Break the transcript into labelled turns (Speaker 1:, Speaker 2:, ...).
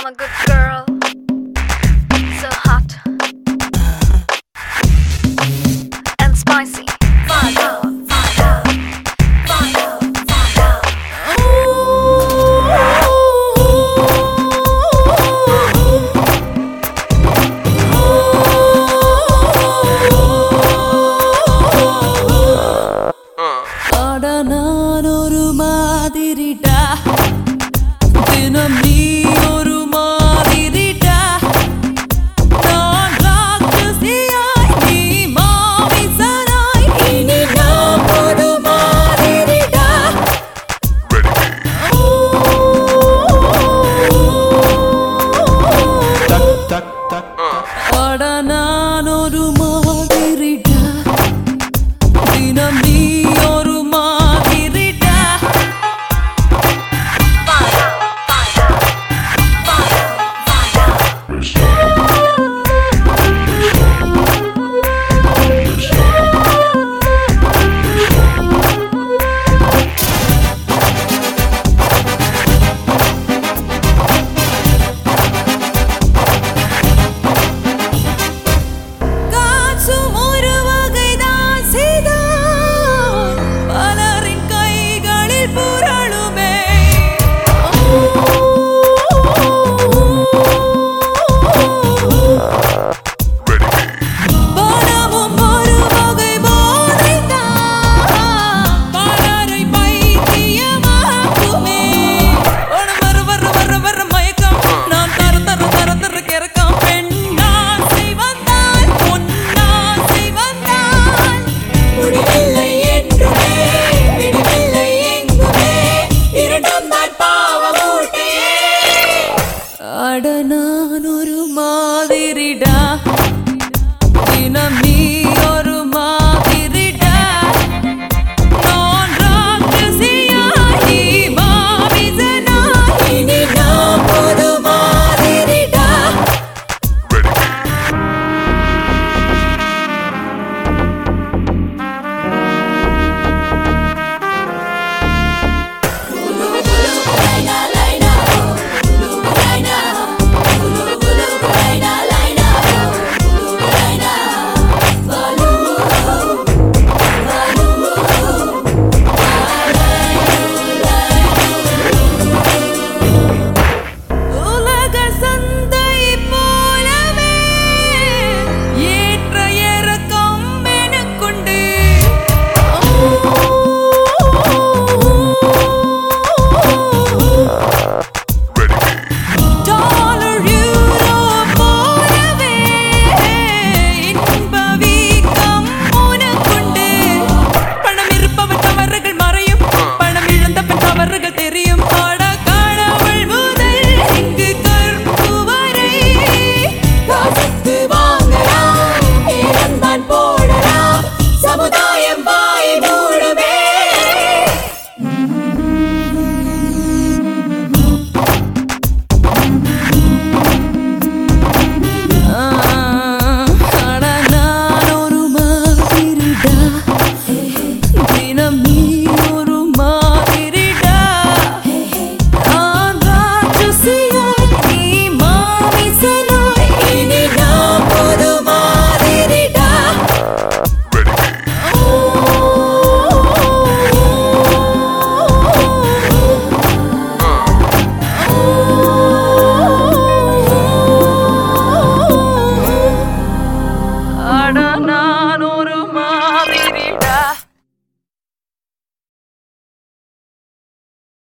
Speaker 1: a good girl, so hot and spicy. Fire, fire, fire, fire.
Speaker 2: அட நான் ஒரு மாதிரிடா, தினம் நீ ஒரு மாதிரிடா. நான் ராட்சசியாய், நீ மாமிசனாய், இனி நாம் ஒரு மாதிரிடா. அட நான் ஒரு மாதிரிடா, தினம் நீ ஒரு மாதிரிடா. காசும் ஒரு வகைதான் செய்தான், பலரின் கைகளில் புரளுமே. பணமும் ஒரு வகை போதைதான், பலரை பைத்தியமாக்குமே. பணம் வர வர வர வர மயக்கம், நான் தர தர தர தர கிறக்கம். பெண்ணாசை வந்தால், பொன்னாசை வந்தால், முடிவில்லை என்றுமே, விடுவில்லை எங்குமே, இரண்டும் தான் பாவமூட்டியே. அட நான் ஒரு மாதிரிடா, தினம் நீ ஒரு மாதிரிடா. நான் ராட்சசியாய், நீ மாமிசனாய், இனி நாம் ஒரு மாதிரிடா. உலக சந்தை போலவே ஏற்ற இறக்கம் எனக்குண்டு. டாலர் யூரோ போலவே இன்ப வீக்கம் உனக்குண்டு. பணம் இருப்பவன் தவறுகள் மறையும், பணம் இழந்தவன் தவறுகள் தெரியும். அட கடவுள் முதல் இங்கு கற்பு வரை காசுக்கு வாங்கலாம், ஏறந்தான் போடலாம், சமுதாயம் வாய் மூடுமே. அட நான் ஒரு மாதிரிடா, தினம் நீ ஒரு மாதிரிடா. நான் ராட்சசியாய், நீ மாமிசனாய், இனி நாம் ஒரு மாதிரிடா. அட நான்